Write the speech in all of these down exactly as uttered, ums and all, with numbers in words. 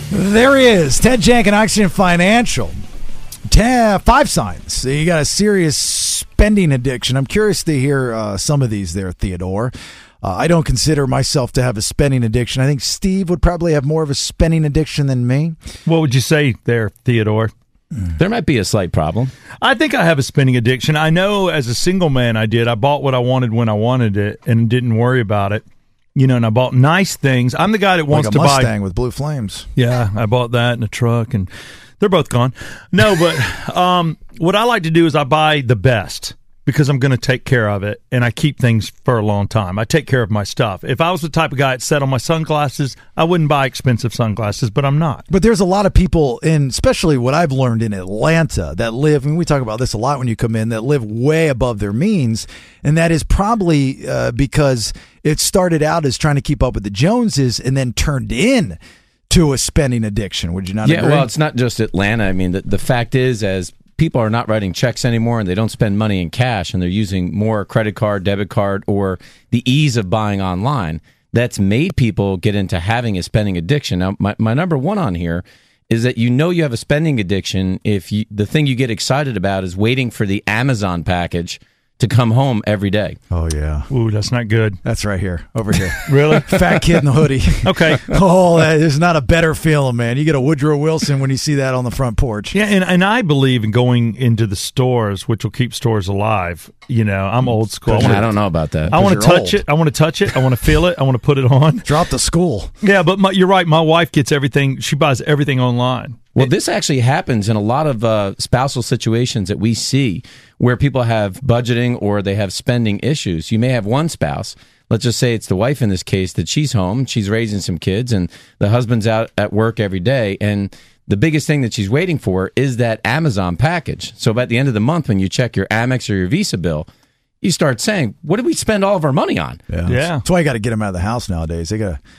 There he is, Ted Jank and Oxygen Financial. Ten, five signs. So you got a serious spending addiction. I'm curious to hear uh, some of these there, Theodore. Uh, I don't consider myself to have a spending addiction. I think Steve would probably have more of a spending addiction than me. What would you say there, Theodore? There might be a slight problem. I think I have a spending addiction. I know as a single man I did. I bought what I wanted when I wanted it and didn't worry about it. You know, and I bought nice things. I'm the guy that wants like a to Mustang buy Mustang with blue flames. Yeah, I bought that in a truck, and they're both gone. No, but um, what I like to do is I buy the best because I'm going to take care of it, and I keep things for a long time. I take care of my stuff. If I was the type of guy that set on my sunglasses, I wouldn't buy expensive sunglasses, but I'm not. But there's a lot of people, in, especially what I've learned in Atlanta, that live, and we talk about this a lot when you come in, that live way above their means, and that is probably uh, because it started out as trying to keep up with the Joneses and then turned in to a spending addiction. Would you not yeah, agree? Well, it's not just Atlanta. I mean, the, the fact is, as people are not writing checks anymore and they don't spend money in cash and they're using more credit card, debit card, or the ease of buying online, that's made people get into having a spending addiction. Now, my, my number one on here is that you know you have a spending addiction if you, the thing you get excited about is waiting for the Amazon package to come home every day. Oh, yeah. Ooh, that's not good. That's right here, over here. Really? Fat kid in the hoodie. Okay. Oh, that is not a better feeling, man. You get a Woodrow Wilson when you see that on the front porch. Yeah, and, and I believe in going into the stores, which will keep stores alive. You know, I'm old school. I, wanna, I don't know about that. I want to touch old. it. I want to touch it. I want to feel it. I want to put it on. Drop the school. Yeah, but my, you're right. My wife gets everything. She buys everything online. Well, this actually happens in a lot of uh, spousal situations that we see where people have budgeting or they have spending issues. You may have one spouse, let's just say it's the wife in this case, that she's home, she's raising some kids, and the husband's out at work every day, and the biggest thing that she's waiting for is that Amazon package. So by the end of the month, when you check your Amex or your Visa bill, you start saying, what did we spend all of our money on? Yeah. Yeah. That's why you got to get them out of the house nowadays. They got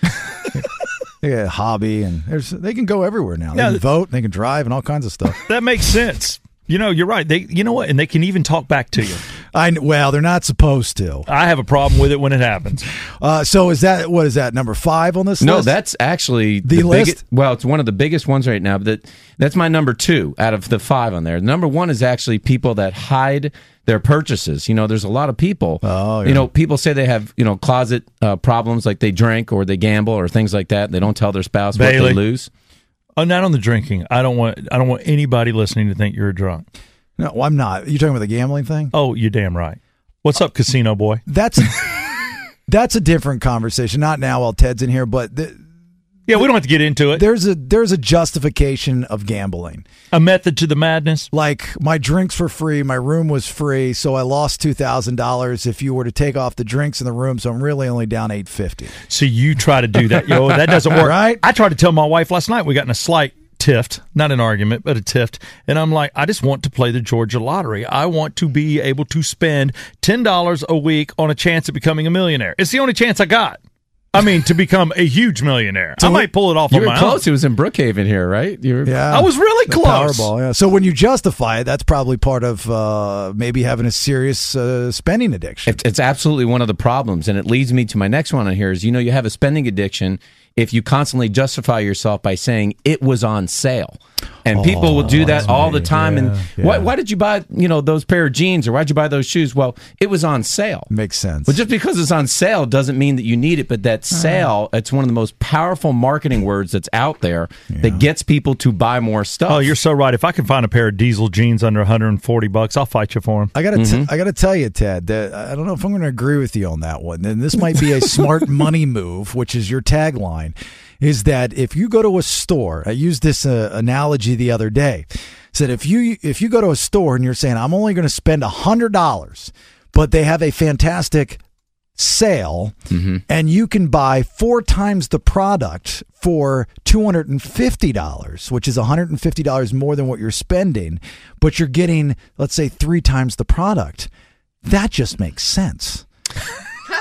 They got a hobby, and there's they can go everywhere now. They Yeah. can vote, they can drive, and all kinds of stuff. That makes sense. You know, you're right. They, you know what? And they can even talk back to you. I well, they're not supposed to. I have a problem with it when it happens. Uh, so is that what is that number five on this No, list? that's actually The the, list? biggest. Well, it's one of the biggest ones right now. But that, that's my number two out of the five on there. Number one is actually people that hide their purchases. You know, there's a lot of people. Oh, yeah. You know, people say they have you know closet uh, problems, like they drink or they gamble or things like that. They don't tell their spouse what Bailey. they lose. Oh, not on the drinking. I don't want. I don't want anybody listening to think you're a drunk. No, I'm not. You talking about the gambling thing? Oh, you're damn right. What's up, casino boy? That's that's a different conversation. Not now while Ted's in here, but th- Yeah, we don't have to get into it. there's a there's a justification of gambling. A method to the madness. Like, my drinks were free, my room was free, so I lost two thousand dollars if you were to take off the drinks in the room, so I'm really only down eight hundred fifty dollars. So you try to do that. Yo, that doesn't work. Right? I tried to tell my wife last night. We got in a slight tiff, not an argument, but a tiff. And I'm like, I just want to play the Georgia lottery. I want to be able to spend ten dollars a week on a chance of becoming a millionaire. It's the only chance I got. I mean, to become a huge millionaire. I might pull it off You on were my close. own. It was in Brookhaven here, right? You were, Yeah. I was really The close. Powerball, yeah. So when you justify it, that's probably part of uh, maybe having a serious uh, spending addiction. It, it's absolutely one of the problems, and it leads me to my next one on here is, you know, you have a spending addiction if you constantly justify yourself by saying it was on sale. And people will do that all the time. Yeah, and yeah. why, why did you buy, you know, those pair of jeans, or why'd you buy those shoes? Well, it was on sale. Makes sense. But just because it's on sale doesn't mean that you need it. But that sale, it's one of the most powerful marketing words that's out there that gets people to buy more stuff. Oh, you're so right. If I can find a pair of diesel jeans under one hundred forty bucks, I'll fight you for them. I gotta, Mm-hmm. t- I gotta tell you, Ted, that I don't know if I'm going to agree with you on that one. And this might be a smart money move, which is your tagline. Is that if you go to a store, I used this uh, analogy the other day, said if you if you go to a store and you're saying I'm only going to spend one hundred dollars, but they have a fantastic sale, Mm-hmm. and you can buy four times the product for two hundred fifty dollars, which is one hundred fifty dollars more than what you're spending, but you're getting, let's say, three times the product. That just makes sense.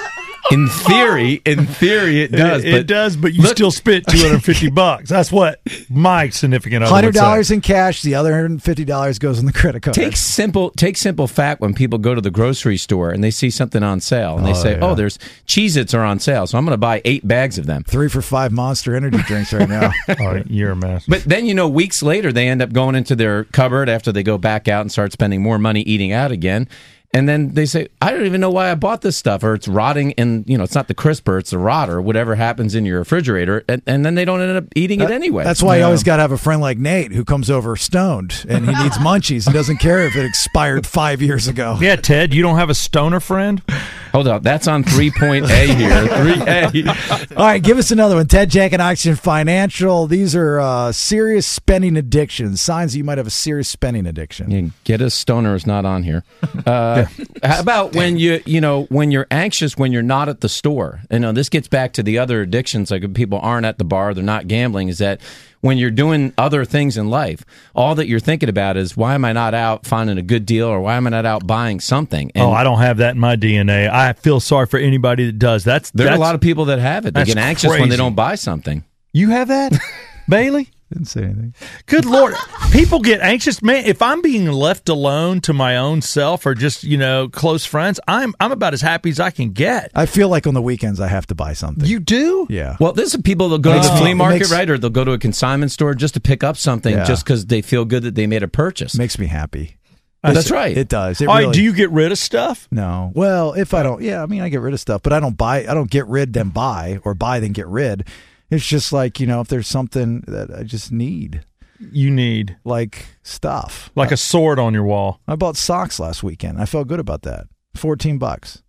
In theory, in theory, it does. It, but it does, but you look, still spent two hundred fifty bucks. That's what my significant other would hundred dollars say. in cash. The other hundred and fifty dollars goes on the credit card. Take simple, take simple fact when people go to the grocery store and they see something on sale and they Oh, say, yeah. "Oh, there's Cheez-Its are on sale, so I'm going to buy eight bags of them." Three for five Monster Energy drinks right now. Oh, you're a mess. But then, you know, weeks later, they end up going into their cupboard after they go back out and start spending more money eating out again. And then they say, I don't even know why I bought this stuff, or it's rotting in, you know, it's not the crisper, it's the rotter, whatever happens in your refrigerator. And, and then they don't end up eating it anyway. That's why you No. always got to have a friend like Nate who comes over stoned and he needs munchies and doesn't care if it expired five years ago. Yeah, Ted, you don't have a stoner friend? Hold up, that's on three point A here. three A. All right, give us another one. Ted Jank and Oxygen Financial. These are uh, serious spending addictions, signs that you might have a serious spending addiction. Yeah, get a stoner is not on here. Uh, how about when you you know when you're anxious when you're not at the store? You know, this gets back to the other addictions. Like when people aren't at the bar, they're not gambling. Is that when you're doing other things in life, all that you're thinking about is why am I not out finding a good deal, or why am I not out buying something? And Oh, I don't have that in my D N A. I feel sorry for anybody that does. That's there are that's, a lot of people that have it. They that's get anxious when crazy. they don't buy something. You have that, Bailey? Didn't say anything. Good Lord. People get anxious. Man, if I'm being left alone to my own self or just, you know, close friends, I'm I'm about as happy as I can get. I feel like on the weekends I have to buy something. You do? Yeah. Well, there's some people that go to Makes the me- flea it market, makes- right? Or they'll go to a consignment store just to pick up something Yeah. just because they feel good that they made a purchase. Makes me happy. That's right. It does. It All right, really, do you get rid of stuff? No. Well, if I don't, yeah, I mean, I get rid of stuff, but I don't buy, I don't get rid then buy or buy then get rid. It's just like, you know, if there's something that I just need, You need like stuff. like a sword on your wall. I bought socks last weekend. I felt good about that. fourteen bucks.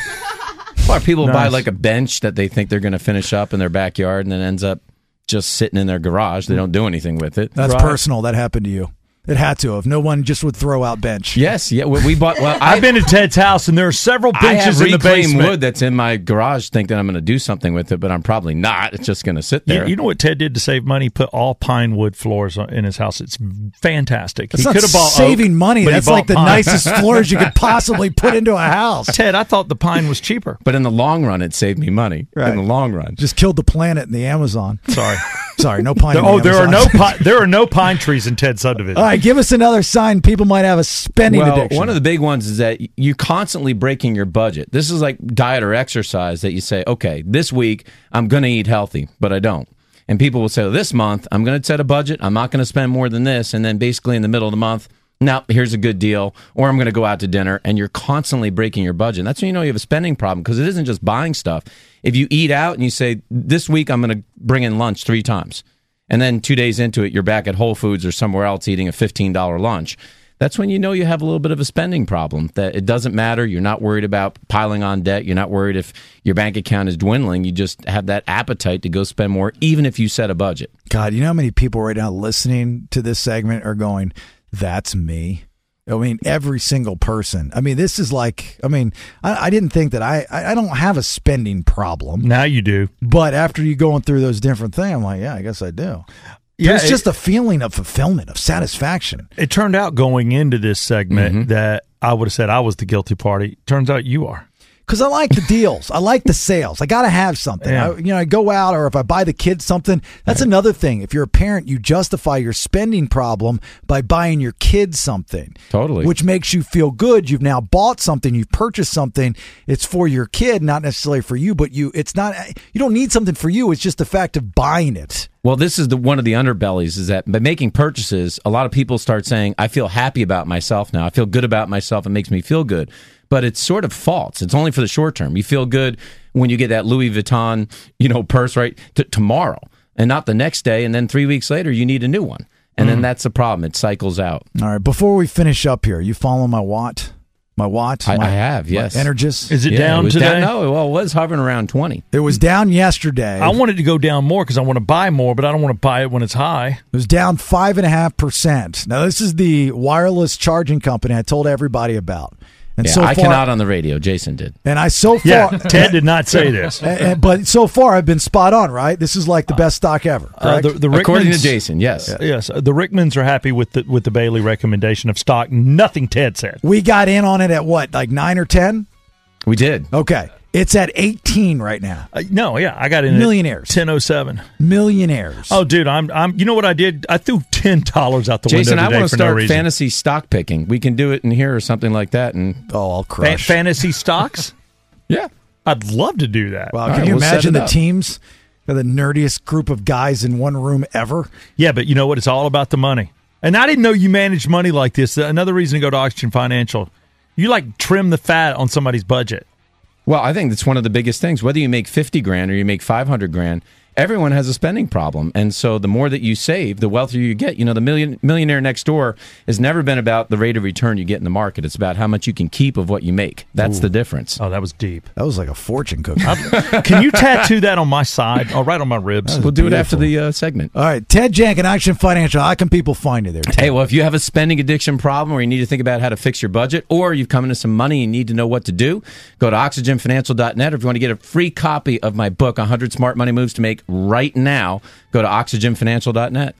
Or people buy Nice. like a bench that they think they're going to finish up in their backyard and then ends up just sitting in their garage. They don't do anything with it. That's Right. personal. That happened to you. It had to have. No one just would throw out bench. Yes, yeah. We we bought. Well, I, I've been to Ted's house, and there are several I have benches in the reclaimed basement. wood that's in my garage. Think that I'm going to do something with it, but I'm probably not. It's just going to sit You, there. you know what Ted did to save money? He put all pine wood floors on- in his house. It's fantastic. That's he not could have bought saving oak, money. but he That's bought like the pine. nicest floors you could possibly put into a house. Ted, I thought the pine was cheaper. but in the long run, it saved me money. Right. In the long run, Just killed the planet in the Amazon. Sorry. Sorry, no pine. There- in the oh, there are no Amazon. pi- there are no pine trees in Ted's subdivision. All right, give us another sign people might have a spending well, addiction. one of the big ones is that you're constantly breaking your budget. This is like diet or exercise that you say, okay, this week I'm going to eat healthy, but I don't. And people will say, well, this month I'm going to set a budget. I'm not going to spend more than this. And then basically in the middle of the month, now here's a good deal, or I'm going to go out to dinner, and you're constantly breaking your budget. And that's when you know you have a spending problem, because it isn't just buying stuff. If you eat out and you say, this week I'm going to bring in lunch three times, and then two days into it, you're back at Whole Foods or somewhere else eating a fifteen dollars lunch, that's when you know you have a little bit of a spending problem, that it doesn't matter. You're not worried about piling on debt. You're not worried if your bank account is dwindling. You just have that appetite to go spend more, even if you set a budget. God, you know how many people right now listening to this segment are going, that's me? I mean, every single person. I mean, this is like, I mean, I, I didn't think that I, I I don't have a spending problem. Now you do. But after you going through those different things, I'm like, yeah, I guess I do. Yeah, There's it- just a feeling of fulfillment, of satisfaction. It turned out going into this segment Mm-hmm. that I would have said I was the guilty party. Turns out you are. Because I like the deals. I like the sales. I got to have something. Yeah. I, you know, I go out, or if I buy the kids something, that's another thing. If you're a parent, you justify your spending problem by buying your kids something. Totally. Which makes you feel good. You've now bought something. You've purchased something. It's for your kid, not necessarily for you, but you, it's not, you don't need something for you. It's just the fact of buying it. Well, this is the one of the underbellies, is that by making purchases, a lot of people start saying, I feel happy about myself now. I feel good about myself. It makes me feel good. But it's sort of false. It's only for the short term. You feel good when you get that Louis Vuitton, you know, purse right t- tomorrow, and not the next day. And then three weeks later, you need a new one. And then that's the problem. It cycles out. All right. Before we finish up here, you follow my watt? My watt? I, my, I have, yes. My Energis? Is it Yeah, down it was today? Down, no, well, it was hovering around twenty. It was down yesterday. I wanted to go down more because I want to buy more, but I don't want to buy it when it's high. It was down five and a half percent. Now, this is the wireless charging company I told everybody about. And Yeah, so I far, cannot on the radio. Jason did. And I so far, Yeah, Ted did not say this. and- and- but so far I've been spot on. Right, this is like the best stock ever. Uh, Correct? the, the According to Rickmans- Jason, yes. Yes, the Rickmans are happy with the with the Bailey recommendation of stock. Nothing Ted said. we got in on it at what, like nine or ten? We did. Okay, It's at eighteen right now. Uh, no, yeah, I got in Millionaires. ten oh seven. Millionaires. Oh, dude, I'm I'm. You know what I did? I threw ten dollars out the Jason, window I today want to for no start reason. fantasy stock picking. We can do it in here or something like that. And oh, I'll Fa- crush. fantasy stocks. yeah, I'd love to do that. Wow, All can right, you we'll set imagine it the up. teams? They're the nerdiest group of guys in one room ever. Yeah, but you know what? It's all about the money. And I didn't know you managed money like this. Another reason to go to Oxygen Financial. You like trim the fat on somebody's budget. well, I think that's one of the biggest things. Whether you make fifty grand or you make five hundred grand, everyone has a spending problem. And so the more that you save, the wealthier you get. You know, the million, millionaire next door has never been about the rate of return you get in the market. It's about how much you can keep of what you make. That's Ooh. the difference. Oh, that was deep. That was like a fortune cookie. Can you tattoo that on my side? Oh, right on my ribs. We'll do it after beautiful. the uh, segment. All right, Ted Jank and Action Financial. How can people find you there, Ted? Hey, well, if you have a spending addiction problem or you need to think about how to fix your budget, or you've come into some money and need to know what to do, go to oxygen financial dot net. Or if you want to get a free copy of my book, one hundred Smart Money Moves to Make right now, go to oxygen financial dot net.